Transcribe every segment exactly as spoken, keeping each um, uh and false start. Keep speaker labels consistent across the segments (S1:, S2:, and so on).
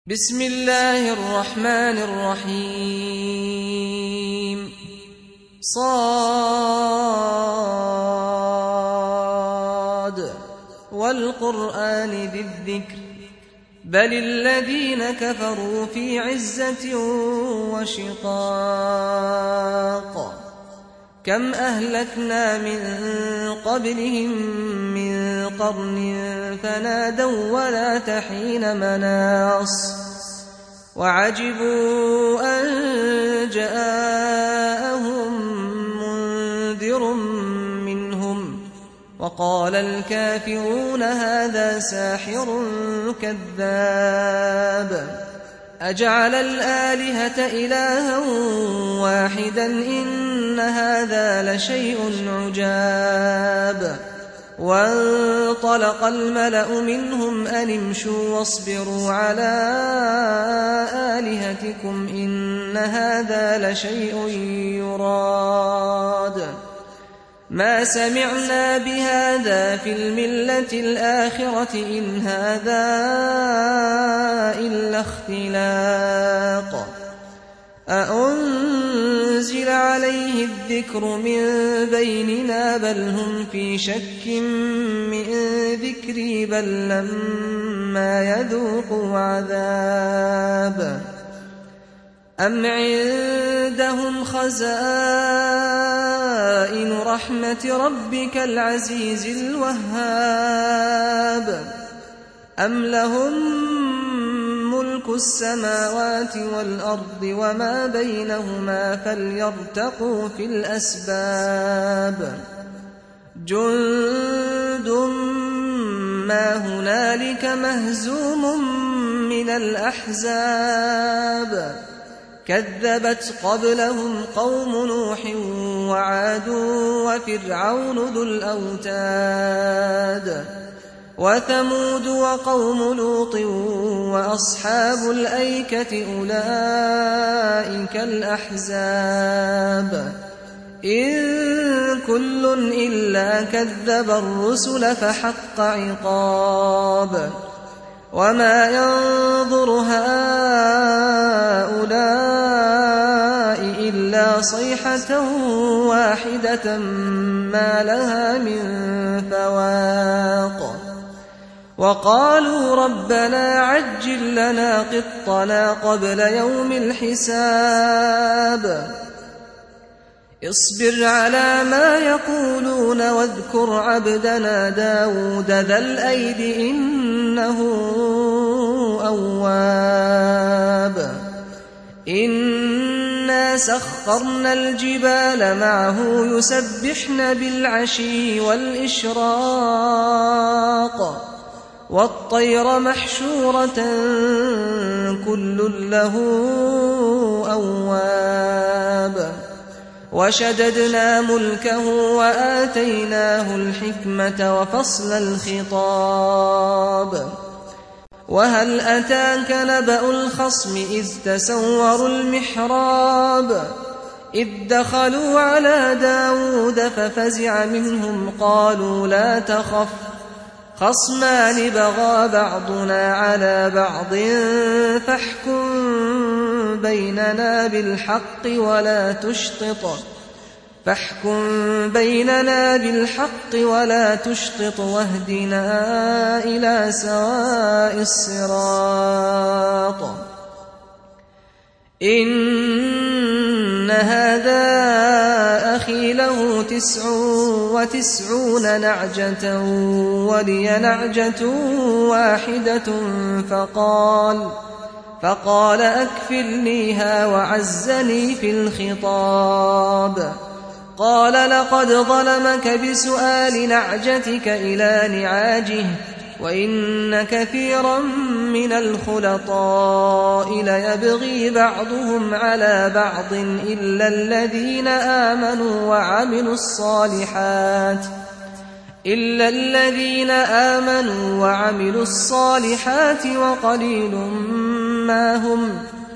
S1: بسم الله الرحمن الرحيم صاد والقرآن ذي الذكر بل الذين كفروا في عزة وشقاق كم أهلكنا من قبلهم من قرن فنادوا ولا تحين مناص وعجبوا أن جاءهم منذر منهم وقال الكافرون هذا ساحر كذاب أجعل الآلهة إلها واحدا إن هذا لشيء عجاب وانطلق الملأ منهم أن امشوا واصبروا على آلهتكم إن هذا لشيء يراد ما سمعنا بهذا في الملة الآخرة إن هذا إلا اختلاق أأنزل عليه الذكر من بيننا بل هم في شك من ذكري بل لما يذوقوا عذاب أم عندهم خزائن رحمة ربك العزيز الوهاب أم لهم ملك السماوات والأرض وما بينهما فليرتقوا في الأسباب جند ما هنالك مهزوم من الأحزاب كذبت قبلهم قوم نوح وعاد وفرعون ذو الأوتاد وثمود وقوم لوط وأصحاب الأيكة أولئك الأحزاب إن كل إلا كذب الرسل فحق عقاب وما ينظر هؤلاء إلا صيحة واحدة ما لها من فواق وقالوا ربنا عجل لنا قطنا قبل يوم الحساب اصبر على ما يقولون واذكر عبدنا داود ذا الأيد إنه أواب إنا سخرنا الجبال معه يسبحن بالعشي والإشراق والطير محشورة كل له أواب وشددنا ملكه وآتيناه الحكمة وفصل الخطاب وهل أتاك نبأ الخصم إذ تسوروا المحراب إذ دخلوا على داود ففزع منهم قالوا لا تخف خصمان بغى بعضنا على بعض فاحكم بيننا بالحق ولا تشطط فاحكم بيننا بالحق ولا تشطط واهدنا إلى سواء الصراط إن هذا أخي له تسع وتسعون نعجة ولي نعجة واحدة فقال فقال أكفلنيها وعزني في الخطاب قال لقد ظلمك بسؤال نعجتك إلى نعاجه وإن كثيرا من الخلطاء ليبغي بعضهم على بعض إلا الذين آمنوا وعملوا الصالحات إلا الذين آمنوا وعملوا الصالحات وقليل ما هم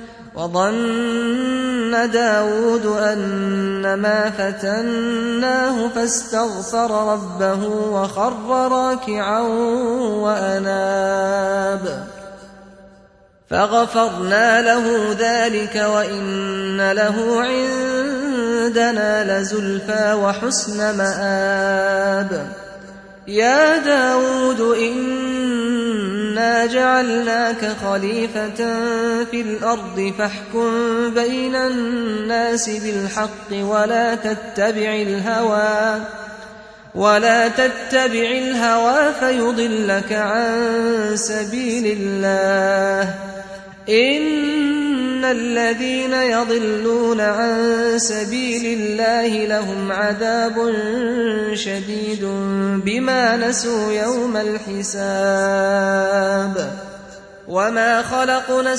S1: وظن داود أنما فتناه فاستغفر ربه وخر راكعا وأناب فغفرنا له ذلك وإن له عندنا لزلفى وحسن مآب. يا داود إنا جعلناك خليفة في الأرض فاحكم بين الناس بالحق ولا تتبع الهوى ولا تتبع الهوى فيضلك عن سبيل الله. إن الذين يضلون عن سبيل الله لهم عذاب شديد بما نسوا يوم الحساب. وما خلقنا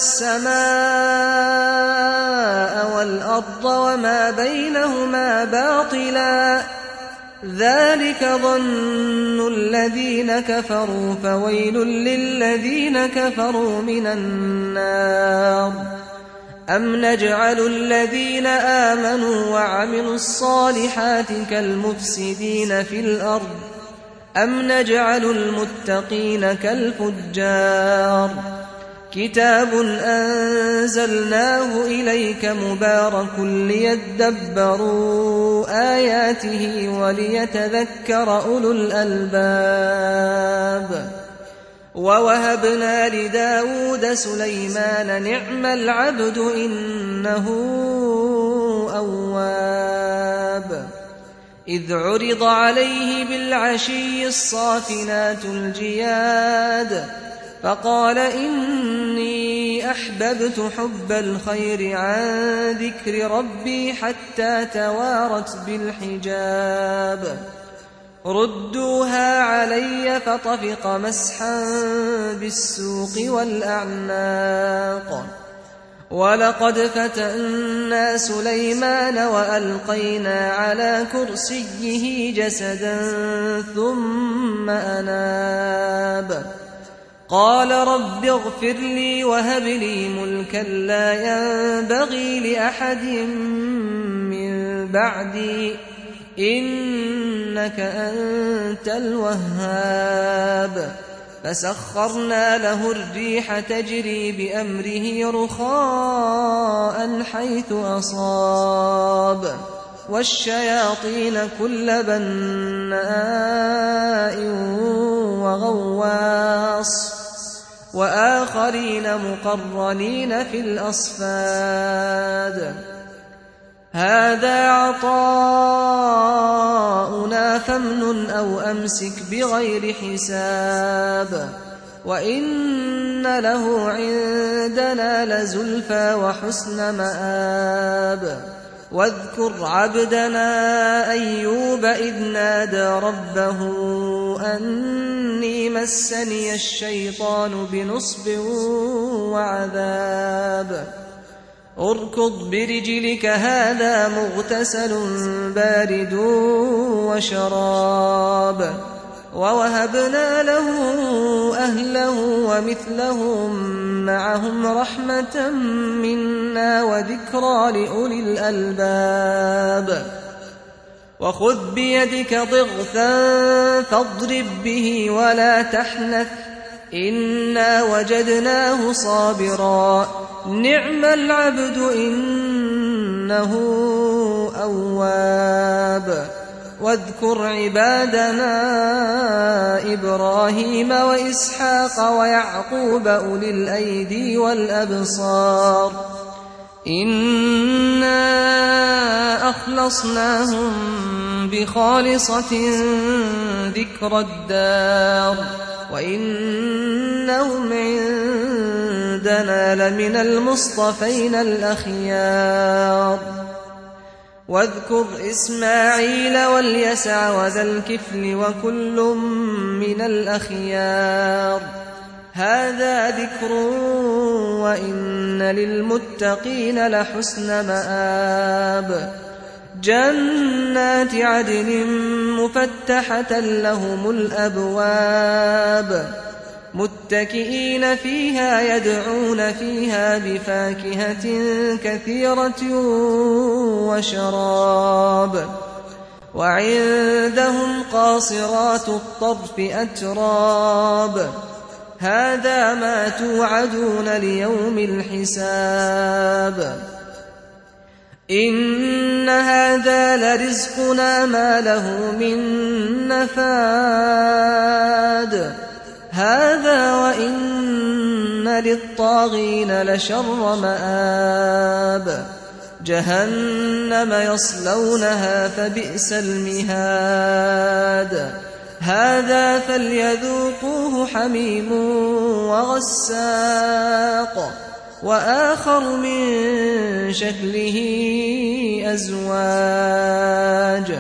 S1: السماء والأرض وما بينهما باطلا ذلك ظن الذين كفروا فويل للذين كفروا من النار. أم نجعل الذين آمنوا وعملوا الصالحات كالمفسدين في الأرض أم نجعل المتقين كالفجار. كتاب أنزلناه إليك مبارك ليدبروا آياته وليتذكر أولو الألباب. ووهبنا لداود سليمان نعم العبد إنه أواب. إذ عرض عليه بالعشي الصافنات الجياد فقال إني أحببت حب الخير عن ذكر ربي حتى توارت بالحجاب. ردوها علي فطفق مسحا بالسوق والأعناق. ولقد فتنا سليمان وألقينا على كرسيه جسدا ثم أناب. قال رب اغفر لي وهب لي ملكا لا ينبغي لأحد من بعدي إنك أنت الوهاب. فسخرنا له الريح تجري بأمره رخاء حيث أصاب والشياطين كل بناء وغواص وآخرين مقرنين في الأصفاد. هذا عطاؤنا فامنن أو أمسك بغير حساب. وإن له عندنا لزلفى وحسن مآب. واذكر عبدنا أيوب إذ نادى ربه أني مسني الشيطان بنصب وعذاب. اركض برجلك هذا مغتسل بارد وشراب. ووهبنا له أهله ومثلهم معهم رحمة منا وذكرى لأولي الألباب. وخذ بيدك ضغثا فاضرب به ولا تحنث إنا وجدناه صابرا نعم العبد إنه أواب. واذكر عبادنا إبراهيم وإسحاق ويعقوب أولي الأيدي والأبصار إنا أخلصناهم بخالصة ذكر الدار وإنهم عندنا لمن المصطفين الأخيار. واذكر إسماعيل واليسع وذا الكفل وكل من الأخيار هذا ذكر وإن للمتقين لحسن مآب. جنات عدن مفتحة لهم الأبواب متكئين فيها يدعون فيها بفاكهة كثيرة وشراب. وعندهم قاصرات الطرف أتراب هذا ما توعدون ليوم الحساب إن هذا لرزقنا ما له من نفاد هذا وإن للطاغين لشر مآب جهنم يصلونها فبئس المهاد هذا فليذوقوه حميم وغساق وآخر من شكله أزواج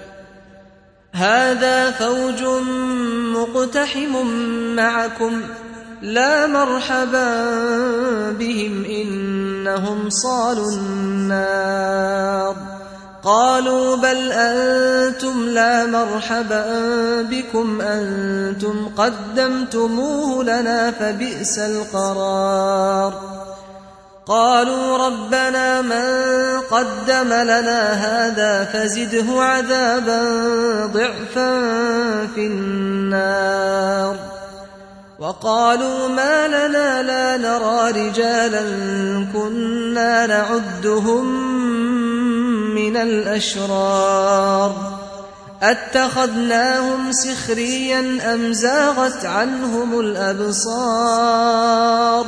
S1: هذا فوج مقتحم معكم لا مرحبا بهم إنهم صالوا النار قالوا بل أنتم لا مرحبا بكم أنتم قدمتموه لنا فبئس القرار قالوا ربنا من قدم لنا هذا فزده عذابا ضعفا في النار وقالوا ما لنا لا نرى رجالا كنا نعدهم من الأشرار أتخذناهم سخريا أم زاغت عنهم الأبصار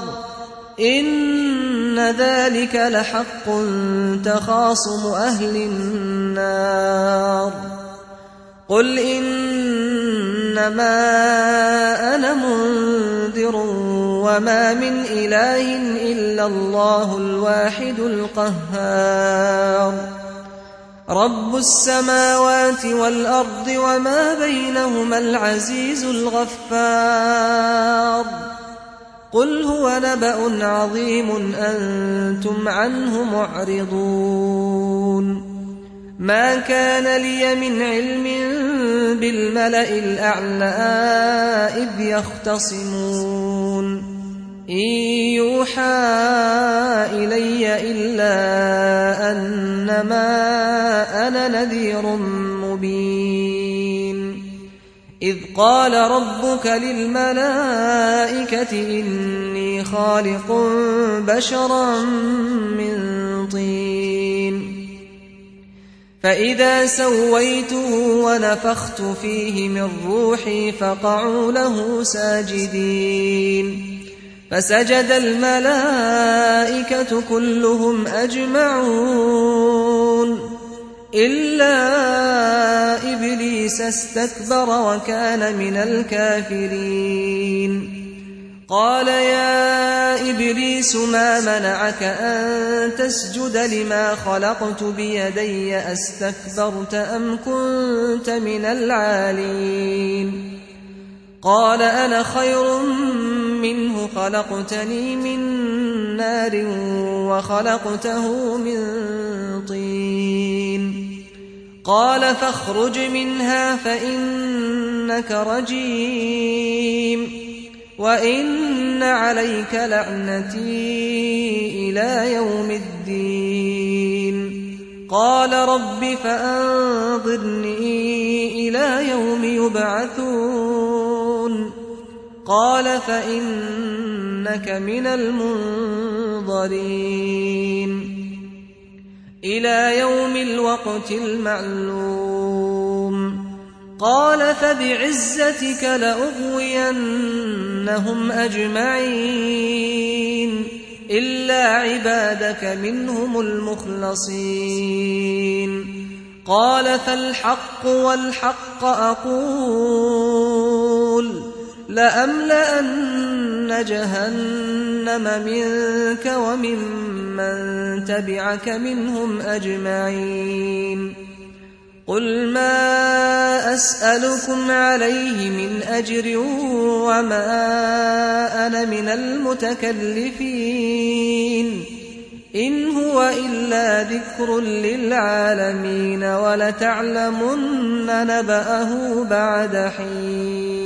S1: إن ذلك لحق تخاصم أهل النار قل إنما أنا منذر وما من إله إلا الله الواحد القهار رب السماوات والأرض وما بينهما العزيز الغفار قل هو نبأ عظيم أنتم عنه معرضون ما كان لي من علم بالملأ الأعلى إذ يختصمون إن يوحى إلي إلا أنما أنا نذير مبين إذ قال ربك للملائكة إني خالق بشرا من طين فإذا سويته ونفخت فيه من روحي فقعوا له ساجدين فسجد الملائكة كلهم أجمعون إلا إبليس استكبر وكان من الكافرين قال يا إبليس ما منعك أن تسجد لما خلقت بيدي أستكبرت أم كنت من العالين قال أنا خير منه خلقتني من نار وخلقته من طين قال فاخرج منها فإنك رجيم وإن عليك لعنتي إلى يوم الدين قال رب فأنظرني إلى يوم يبعثون قال فإنك من المنظرين إلى يوم الوقت المعلوم قال فبعزتك لأغوينهم أجمعين إلا عبادك منهم المخلصين قال فالحق والحق أقول لأملأن جهنم منك وممن تبعك منهم أجمعين قل ما أسألكم عليه من أجر وما أنا من المتكلفين إن هو إلا ذكر للعالمين ولتعلمن نبأه بعد حين